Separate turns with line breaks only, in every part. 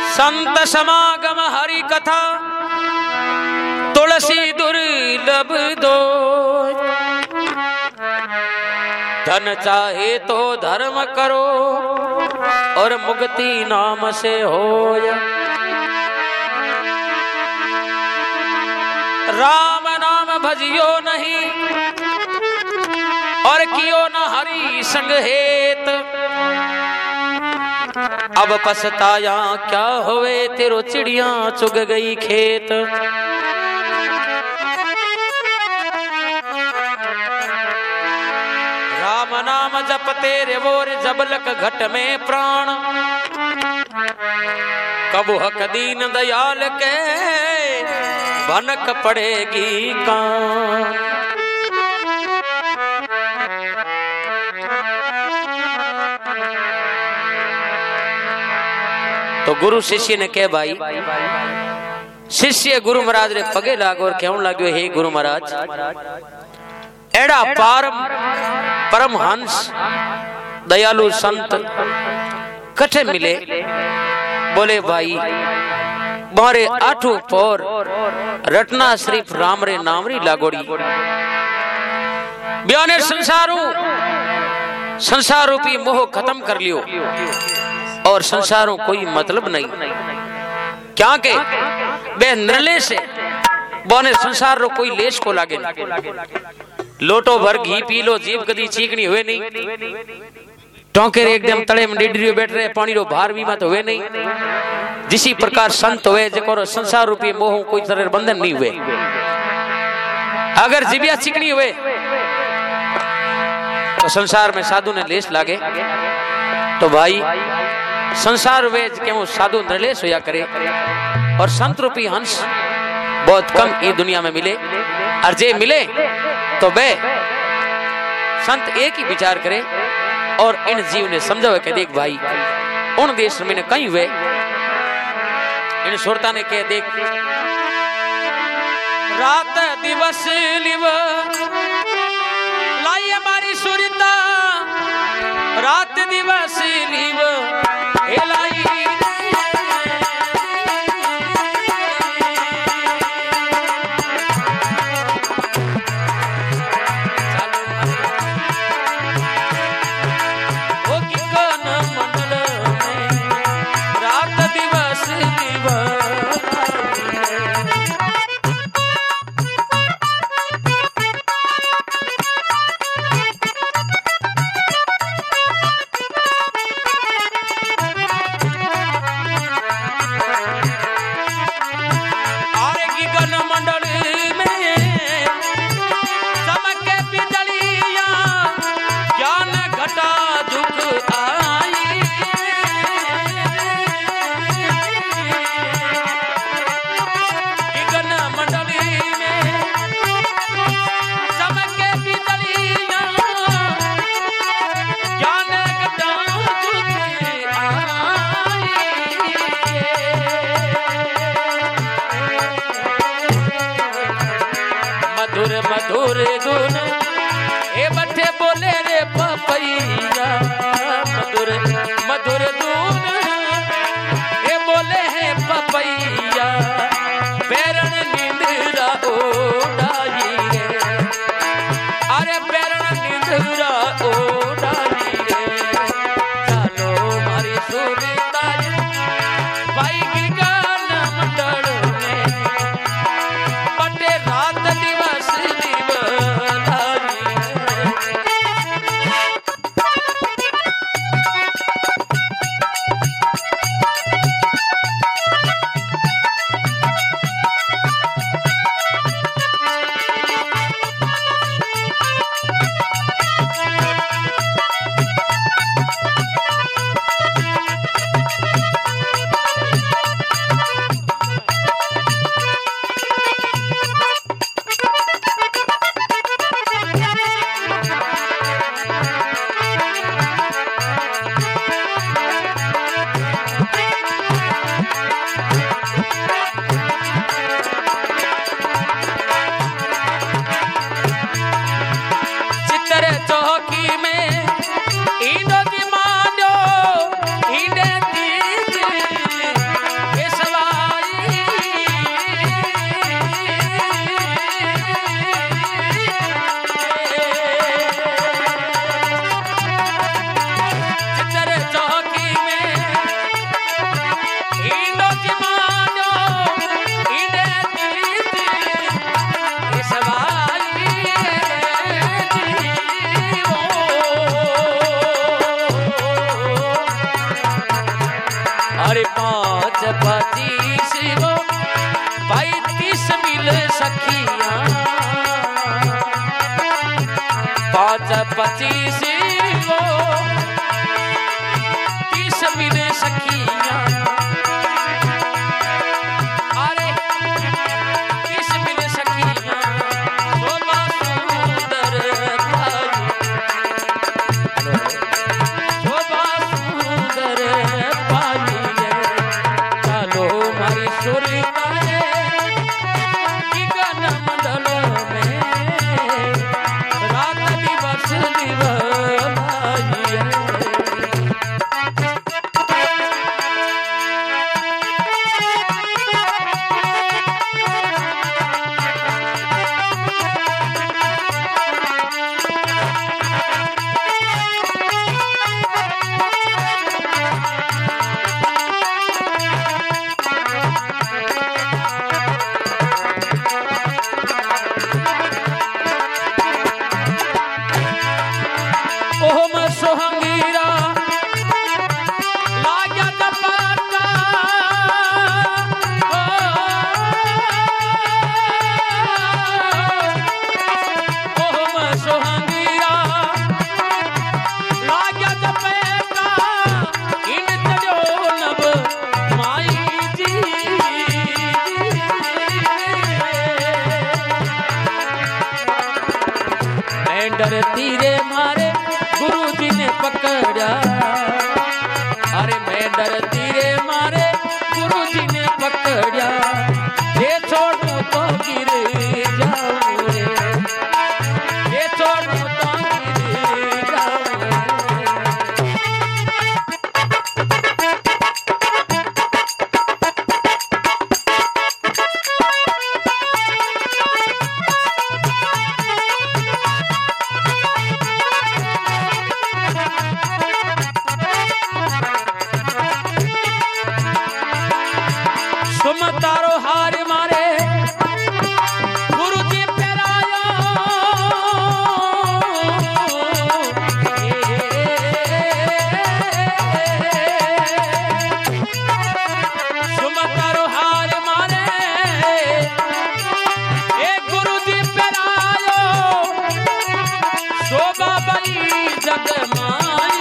संत समागम हरि कथा तुलसी दुर्लभ दो। धन चाहे तो धर्म करो और मुक्ति नाम से होय। राम नाम भजियो नहीं और कियो न हरि संग हेत। अब पछताया क्या होवे तेरो चिड़िया चुग गई खेत। राम नाम जप तेरे वोर जबलक घट में प्राण। कबू हक दीन दयाल के भनक पड़ेगी कान। तो गुरु शिष्य ने कह भाई, शिष्य गुरु महाराज रे पगे लागो और कहने लाग्यो, हे गुरु महाराज एड़ा परमहंस दयालु संत कठे मिले। बोले भाई मारे आठों पोर रटना सिर्फ राम रे नाम री लागोड़ी। ब्याने संसार रूपी मोह खत्म कर लियो और संसारों कोई मतलब नहीं। क्या के बे निर्लेश से बोने संसार रो कोई लेश को लागे। लोटो भर घी पी लो जीव कदी चीकनी हुए नहीं। टोंके एकदम तड़े में डिडरियो बैठ रहे पानी रो भार भी मत हुए नहीं। जिसी प्रकार संत हुए जको संसार रूपी मोह कोई तरह बंधन नहीं हुए। अगर जीविया चिकनी हुए तो संसार में साधु ने लेस लागे। तो भाई संसार वेज के वो साधु निर्लेस होया करे और संत रूपी हंस बहुत कम ये दुनिया में मिले। और जे मिले तो बे संत एक ही विचार करे और इन जीव ने समझावे के देख भाई उन देश में कहीं हुए। इन सुरता ने कह देख रात दिवस लिव लाई हमारी सुरता। रात दिवस लिव लाई मधुर धुन ए बच्चे बोले रे पपैया। मधुर मधुर धुन ए बोले हैं पपैया। बैरण निंद्रा ओढ़ाई रे। अरे बैरण निंद्रा ओढ़ाई रे। चलो मारी सुरता भाई की गान मंडल में बटे रात दिवस 5-25 वो 30 मिले सखियां, अरे 30 मिले सखियां, शोभा सुंदर भाई, शोभा सुंदर भाई है, चलो मारी सुरता है कि गन मंडल में रात दिवस भाई है। ओम सोहंगीरा लाग्या दपाटा, ओम सोहंगीरा लाग्या दपाटा, इन तजो नभ माई जी, मेंढर तीरे मारे गुरुजी ने पकड़ा, अरे मेंढर तीरे मारे गुरुजी ने पकड़ा, ये छोड़ू तो गिर जाऊं रे, ये छोड़ू तो गिर जाऊं रे। तुम तारो हार मारे गुरुजी पेरायो, तुम तारो हार मारे ए गुरुजी पेरायो, शोभा बली जगमाई,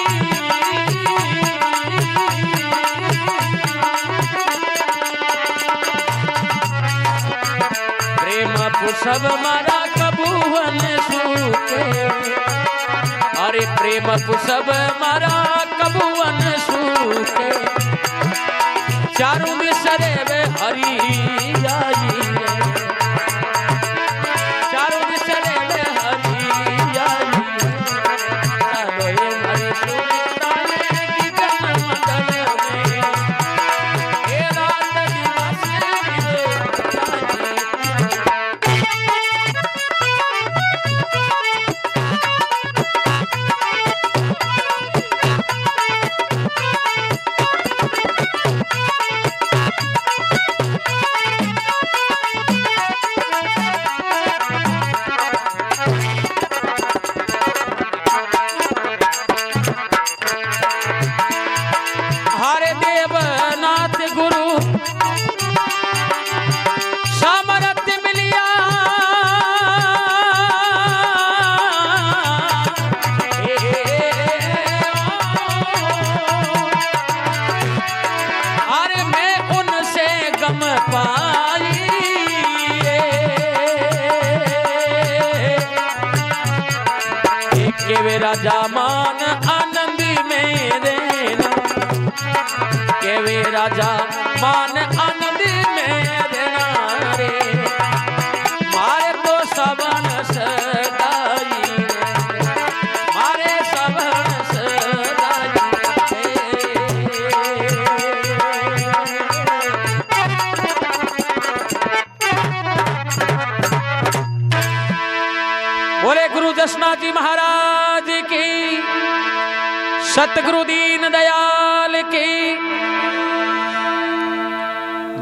सब मारा कबूवन सूखे, अरे प्रेम सब मारा कबूवन सूखे, चारों बिसरे वे हरी आई, चारों बिसरे वे हरी आई, चलो ये हरी सुरता है कि जन मंडल में ये रात दिवस केवे राजा मान आनंदी मेरे, केवे राजा मान आनंदी मेरे रे, मारे तो सबन सदाई, मारे सबन सदाई, बोले गुरु दशनाथ जी महाराज की, सतगुरु दीन दयाल की।